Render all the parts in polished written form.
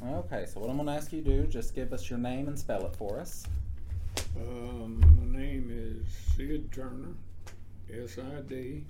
Okay, so what I'm going to ask you to do, just give us your name and spell it for us. My name is Sid Turner, SIDTURNER.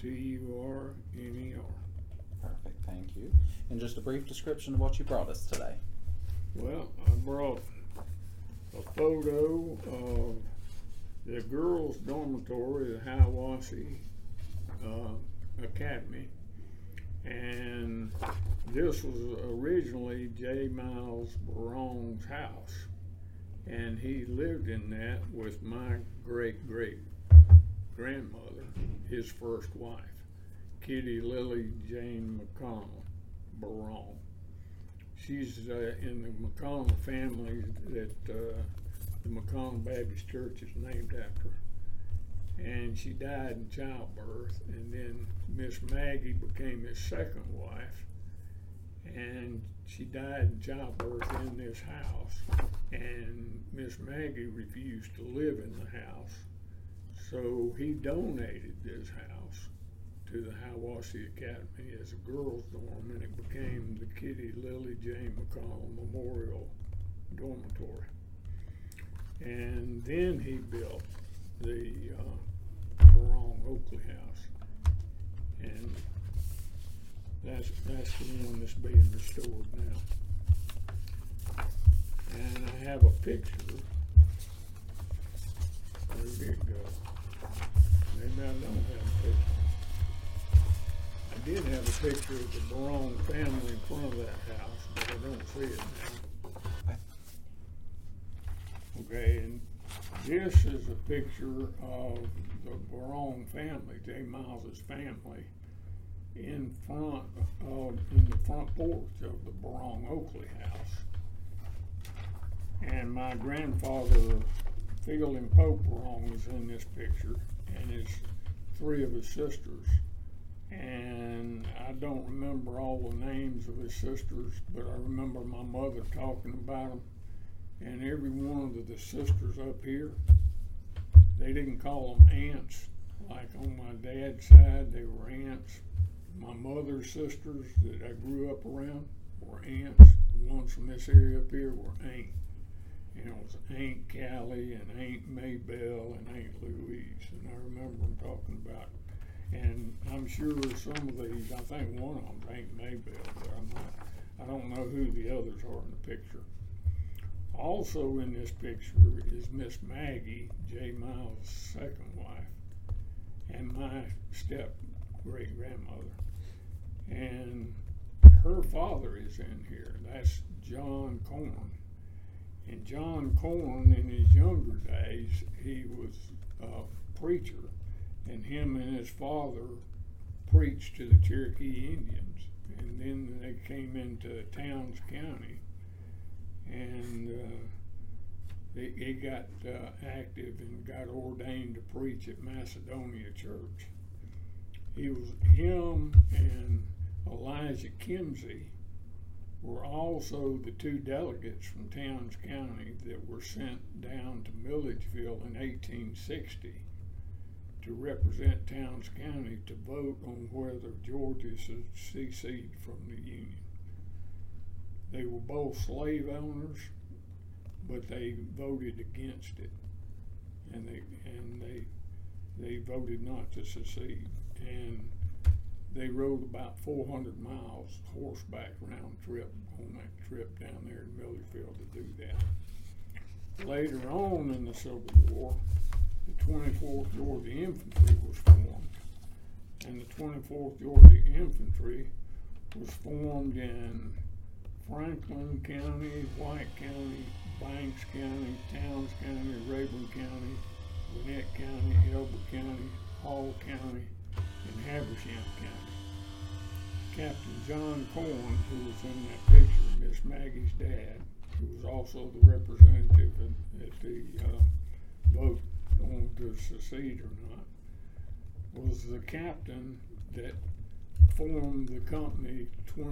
Perfect, thank you. And just a brief description of what you brought us today. Well, I brought a photo of the girls' dormitory at Hiawassee Academy, and this was originally J. Miles Barong's house, and he lived in that with my great-great-grandmother, his first wife, Kitty Lily Jane McConnell Barong. She's in the McConnell family that the McConnell Baptist Church is named after. And she died in childbirth, and then Miss Maggie became his second wife, and she died in childbirth in this house, and Miss Maggie refused to live in the house, so he donated this house to the Hiawassee Academy as a girls' dorm, and it became the Kitty Lily Jane McConnell Memorial Dormitory. And then he built the Barong Oakley house, and that's the one that's being restored now. And I have a picture. Where did it go? Maybe I don't have a picture. I did have a picture of the Barong family in front of that house, but I don't see it now. Okay, and this is a picture of the Barong family, J. Miles's family, in the front porch of the Barong Oakley house. And my grandfather, Fielding Pope Barong, is in this picture, and three of his sisters. And I don't remember all the names of his sisters, but I remember my mother talking about them. And every one of the sisters up here, they didn't call them aunts. Like on my dad's side, they were aunts. My mother's sisters that I grew up around were aunts. The ones from this area up here were aunt. And it was Aunt Callie and Aunt Maybelle and Aunt Louise. And I remember them talking about it. And I'm sure some of these, I think one of them's Aunt Maybelle, but I don't know who the others are in the picture. Also in this picture is Miss Maggie, J. Miles' second wife, and my step-great-grandmother. And her father is in here. That's John Corn. And John Corn, in his younger days, he was a preacher, and him and his father preached to the Cherokee Indians. And then they came into Towns County, and he got active and got ordained to preach at Macedonia Church. Him and Elijah Kimsey were also the two delegates from Towns County that were sent down to Milledgeville in 1860 to represent Towns County to vote on whether Georgia should secede from the Union. They were both slave owners, but they voted against it, and they voted not to secede. And they rode about 400 miles horseback round trip on that trip down there in Milledgeville to do that. Later on in the Civil War, the 24th Georgia Infantry was formed, and the 24th Georgia Infantry was formed in Franklin County, White County, Banks County, Towns County, Rayburn County, Gwinnett County, Elbert County, Hall County, and Habersham County. Captain John Corn, who was in that picture, Miss Maggie's dad, who was also the representative at the vote on to secede or not, was the captain that formed the Company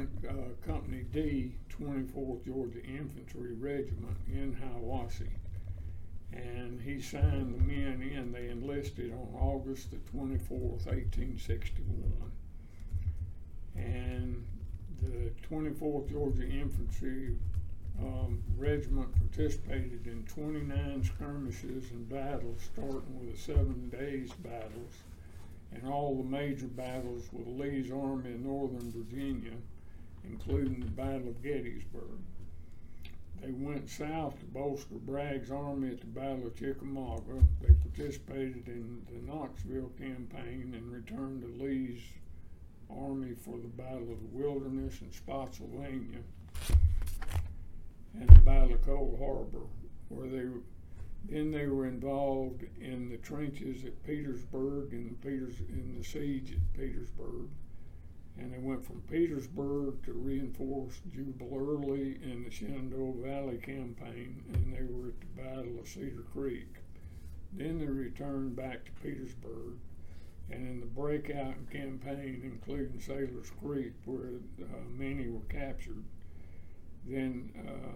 D, 24th Georgia Infantry Regiment in Hiawassee. And he signed the men in. They enlisted on August the 24th, 1861. And the 24th Georgia Infantry Regiment participated in 29 skirmishes and battles, starting with the 7 days battles, and all the major battles with Lee's Army in Northern Virginia, including the Battle of Gettysburg. They went south to bolster Bragg's army at the Battle of Chickamauga. They participated in the Knoxville campaign and returned to Lee's army for the Battle of the Wilderness in Spotsylvania and the Battle of Cold Harbor, where they were involved in the trenches at Petersburg and in the siege at Petersburg. And they went from Petersburg to reinforce Jubal Early in the Shenandoah Valley campaign, and they were at the Battle of Cedar Creek. Then they returned back to Petersburg, and in the breakout campaign, including Sailor's Creek, where many were captured, then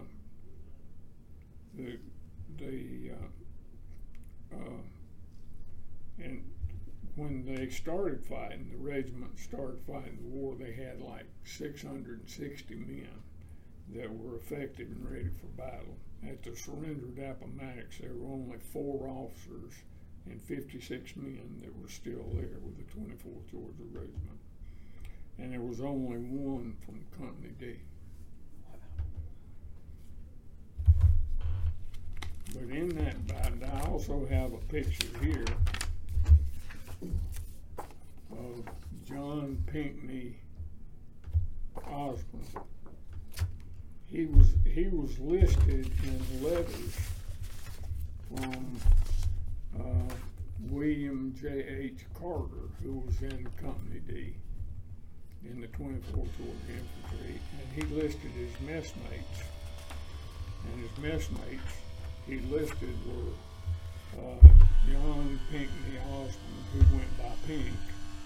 and when they started fighting, the regiment started fighting the war, they had like 660 men that were effective and ready for battle. At the surrender at Appomattox, there were only 4 officers and 56 men that were still there with the 24th Georgia Regiment. And there was only 1 from Company D. But in that battle, I also have a picture here of John Pinckney Osborne. He was listed in letters from William J.H. Carter, who was in Company D in the 24th Georgia Infantry, and he listed his messmates. And his messmates he listed were John Pinckney Osborne, who went by Pink,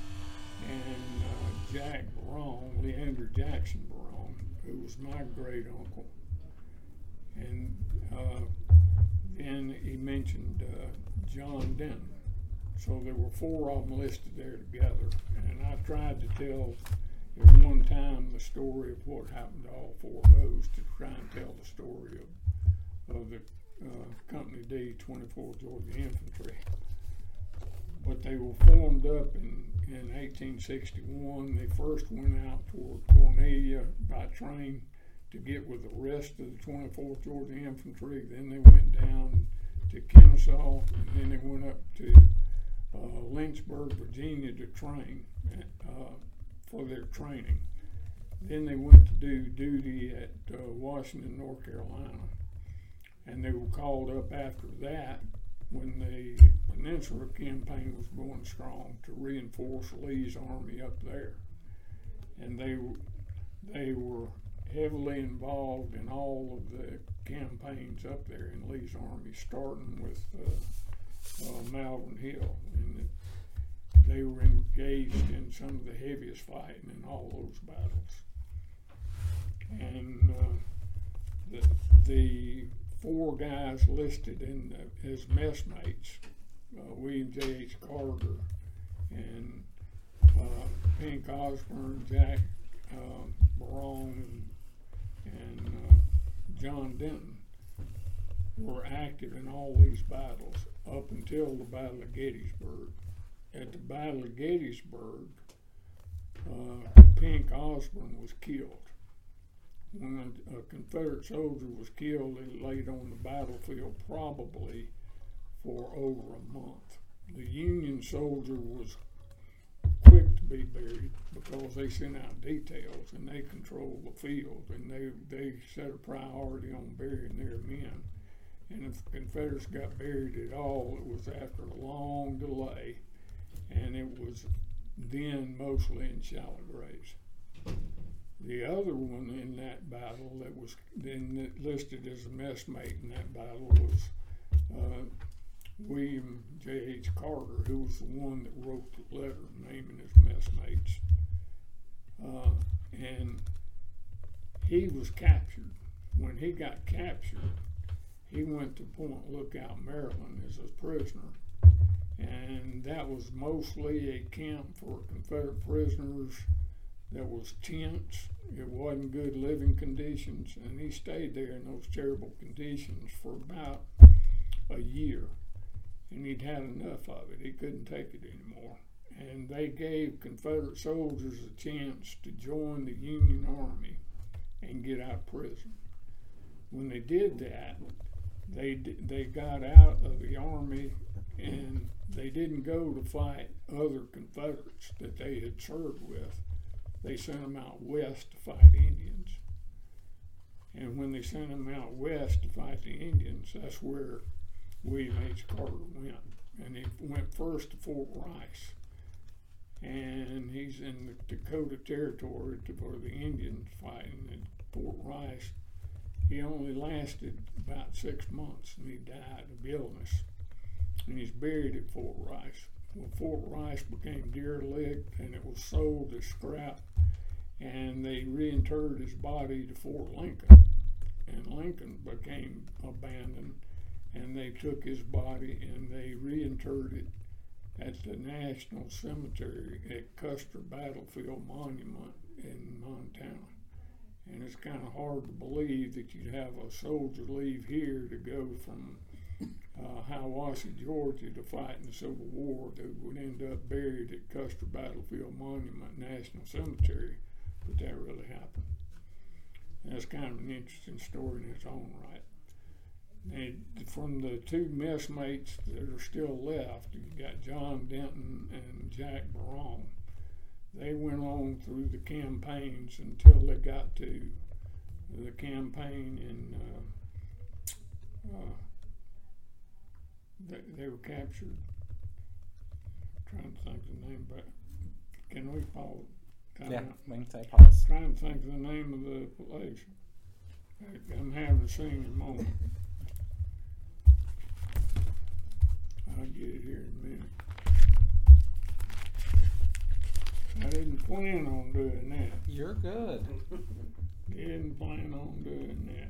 and Jack Barone, Leander Jackson Barone, who was my great uncle. And then he mentioned John Denton. So there were 4 of them listed there together. And I tried to tell at one time the story of what happened to all 4 of those, to try and tell the story of the Company D, 24th Georgia Infantry. But they were formed up in 1861. They first went out toward Cornelia by train to get with the rest of the 24th Georgia Infantry. Then they went down to Kennesaw, and then they went up to Lynchburg, Virginia to train for their training. Then they went to do duty at Washington, North Carolina. And they were called up after that when the Peninsula Campaign was going strong to reinforce Lee's army up there. And they were heavily involved in all of the campaigns up there in Lee's army, starting with Malvern Hill. And they were engaged in some of the heaviest fighting in all those battles. And the 4 guys listed as messmates, William J.H. Carter and Pink Osborne, Jack Barone, and John Denton, were active in all these battles up until the Battle of Gettysburg. At the Battle of Gettysburg, Pink Osborne was killed. When a Confederate soldier was killed, he laid on the battlefield probably for over a month. The Union soldier was quick to be buried because they sent out details and they controlled the field, and they set a priority on burying their men. And if the Confederates got buried at all, it was after a long delay, and it was then mostly in shallow graves. The other one in that battle that was then listed as a messmate in that battle was William J.H. Carter, who was the one that wrote the letter naming his messmates. And he was captured. When he got captured, he went to Point Lookout, Maryland as a prisoner. And that was mostly a camp for Confederate prisoners that was tense. It wasn't good living conditions, and he stayed there in those terrible conditions for about a year. And he'd had enough of it. He couldn't take it anymore. And they gave Confederate soldiers a chance to join the Union Army and get out of prison. When they did that, they got out of the Army, and they didn't go to fight other Confederates that they had served with. They sent them out west to fight Indians. And when they sent them out west to fight the Indians, that's where William H. Carter went. And he went first to Fort Rice. And he's in the Dakota Territory for the Indians fighting at Fort Rice. He only lasted about 6 months, and he died of illness. And he's buried at Fort Rice. Well, Fort Rice became derelict, and it was sold as scrap, and they reinterred his body to Fort Lincoln. And Lincoln became abandoned, and they took his body and they reinterred it at the National Cemetery at Custer Battlefield Monument in Montana. And it's kind of hard to believe that you'd have a soldier leave here to go from Hiawassee, Georgia to fight in the Civil War that would end up buried at Custer Battlefield Monument National Cemetery, but that really happened. And that's kind of an interesting story in its own right. And from the two messmates that are still left, you got John Denton and Jack Barone. They went on through the campaigns until they got to the campaign in they were captured. I'm trying to think of the name, but can we pause? Yeah, we can say pause. Trying to think of the name of the place. I'm having a singing moment. I'll get it here in a minute. I didn't plan on doing that. You're good. Didn't plan on doing that.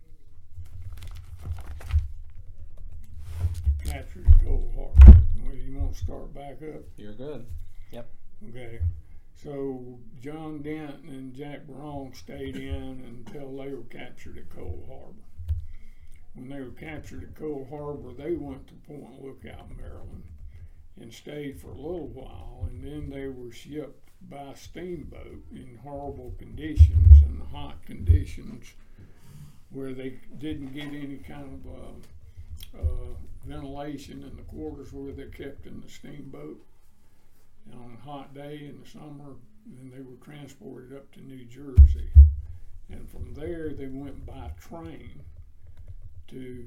Captured Cold Harbor. Well, you want to start back up? You're good. Yep. Okay. So John Dent and Jack Barone stayed in until they were captured at Cold Harbor. When they were captured at Cold Harbor, they went to Point Lookout, Maryland, and stayed for a little while, and then they were shipped by steamboat in horrible conditions and hot conditions where they didn't get any kind of ventilation in the quarters where they're kept in the steamboat. And on a hot day in the summer, then they were transported up to New Jersey. And from there, they went by train to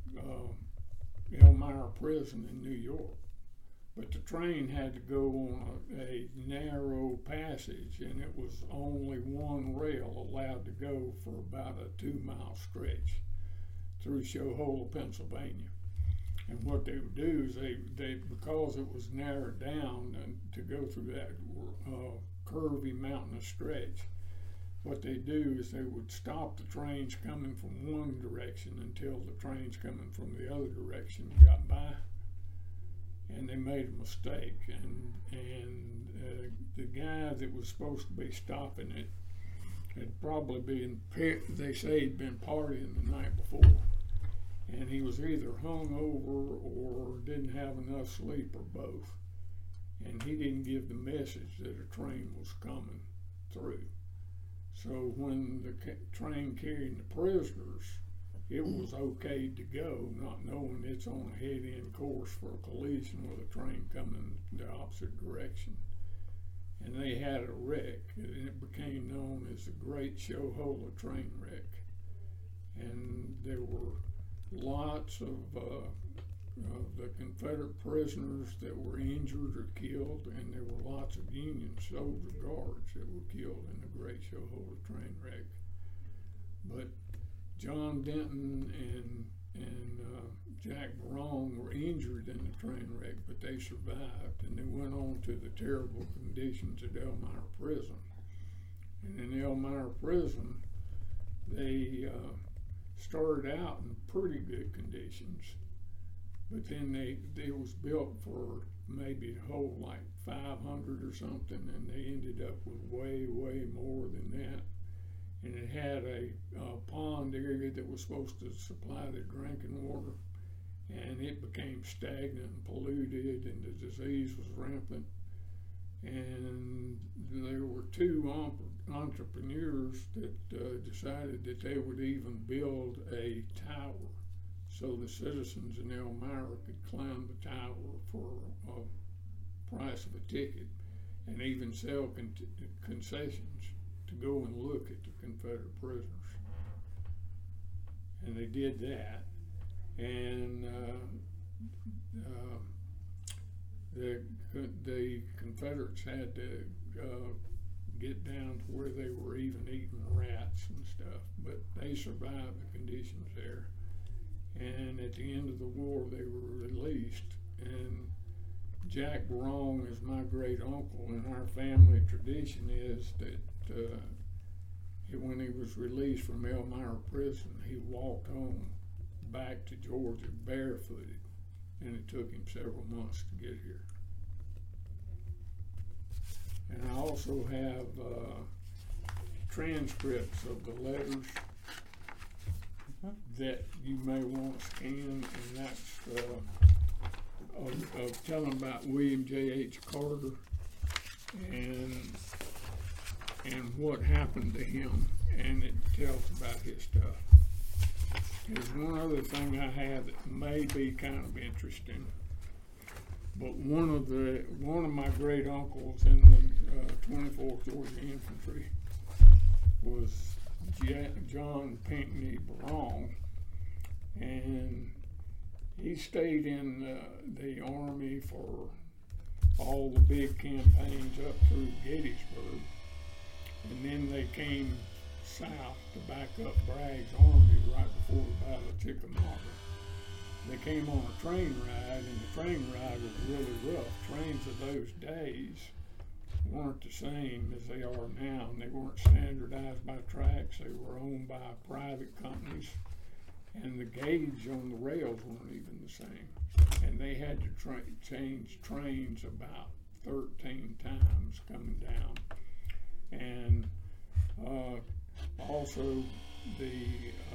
Elmira Prison in New York. But the train had to go on a narrow passage, and it was only one rail allowed to go for about a 2-mile stretch through Shohola, Pennsylvania. And what they would do is they because it was narrowed down to go through that curvy mountainous stretch, what they do is they would stop the trains coming from one direction until the trains coming from the other direction got by. And they made a mistake, and the guy that was supposed to be stopping it had probably been, they say he'd been partying the night before, and he was either hungover or didn't have enough sleep or both, and he didn't give the message that a train was coming through. So when the train carrying the prisoners, it was okay to go, not knowing it's on a head-end course for a collision with a train coming the opposite direction. And they had a wreck, and it became known as the Great Shohola Train Wreck. And there were lots of the Confederate prisoners that were injured or killed, and there were lots of Union soldier guards that were killed in the Great Shohola Train Wreck. But John Denton and Jack Barone were injured in the train wreck, but they survived, and they went on to the terrible conditions at Elmira Prison. And in Elmira Prison, they started out in pretty good conditions, but then it was built for maybe hold like 500 or something, and they ended up with way more than that. And it had a pond area that was supposed to supply the drinking water, and it became stagnant and polluted, and the disease was rampant. And there were two entrepreneurs that decided that they would even build a tower so the citizens in Elmira could climb the tower for a price of a ticket, and even sell concessions to go and look at the Confederate prisoners. And they did that, and the Confederates had to get down to where they were even eating rats and stuff, but they survived the conditions there. And at the end of the war, they were released. And Jack Wrong is my great uncle, and our family tradition is that when he was released from Elmira prison, he walked home back to Georgia barefooted, and it took him several months to get here. And I also have transcripts of the letters that you may want to scan, and that's of telling about William J.H. Carter and what happened to him, and it tells about his stuff. There's one other thing I have that may be kind of interesting, but one of my great uncles in the 24th Georgia Infantry was John Pinckney Barong, and he stayed in the Army for all the big campaigns up through Gettysburg, and then they came south to back up Bragg's army right before the Battle of Chickamauga. They came on a train ride, and the train ride was really rough. Trains of those days weren't the same as they are now, and they weren't standardized by tracks. They were owned by private companies, and the gauge on the rails weren't even the same. And they had to change trains about 13 times coming down. And also the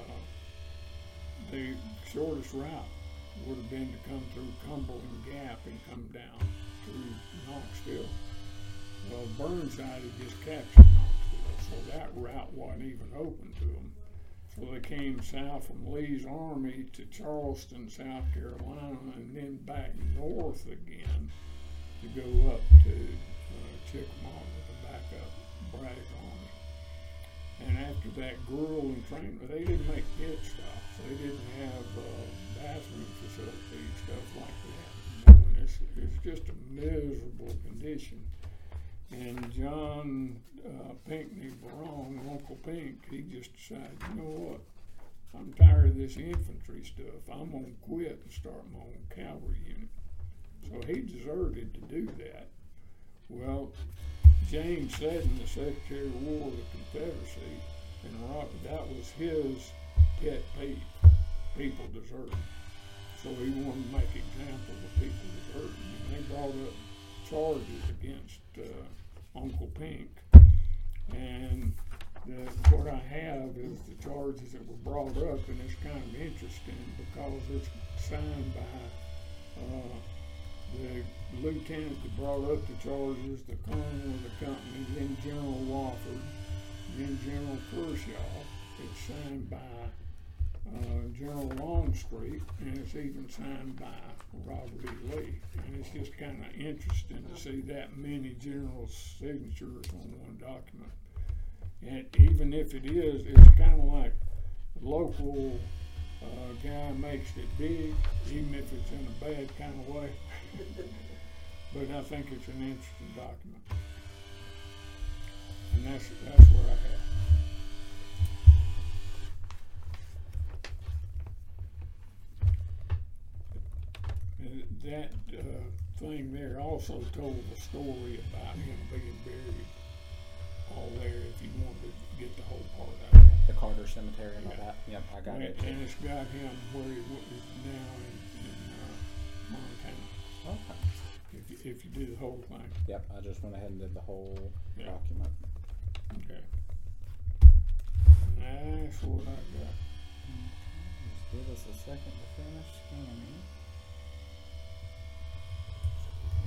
shortest route would have been to come through Cumberland Gap and come down through Knoxville. Well, Burnside had just captured Knoxville, so that route wasn't even open to them. So they came south from Lee's army to Charleston, South Carolina, and then back north again to go up to Chickamauga to back up Bragg's army. And after that grueling training, they didn't make pit stops. They didn't have bathroom facilities, stuff like that. It's just a miserable condition. And John Pinckney Barong, Uncle Pink, he just decided, you know what, I'm tired of this infantry stuff. I'm going to quit and start my own cavalry unit. So he deserted to do that. Well, James Seddon, the Secretary of War of the Confederacy, and that was his pet peeve, people deserting. So he wanted to make examples of people deserting, and they brought up charges against Uncle Pink. And what I have is the charges that were brought up, and it's kind of interesting because it's signed by the lieutenant that brought up the charges, the colonel of the company, then General Wofford, then General Kershaw. It's signed by General Longstreet, and it's even signed by Robert E. Lee. And it's just kind of interesting to see that many generals' signatures on one document. And even if it is, it's kind of like the local guy makes it big, even if it's in a bad kind of way. But I think it's an interesting document. And that's what I have. That thing there also told a story about him being buried all there, if you wanted to get the whole part out of it. The Carter Cemetery and all that. Yep, I got it. And it's got him where he is now in Montana. Okay. if you do the whole thing. Yep, I just went ahead and did the whole Yeah. document. Okay. That's what I got. Just give us a second to finish scanning.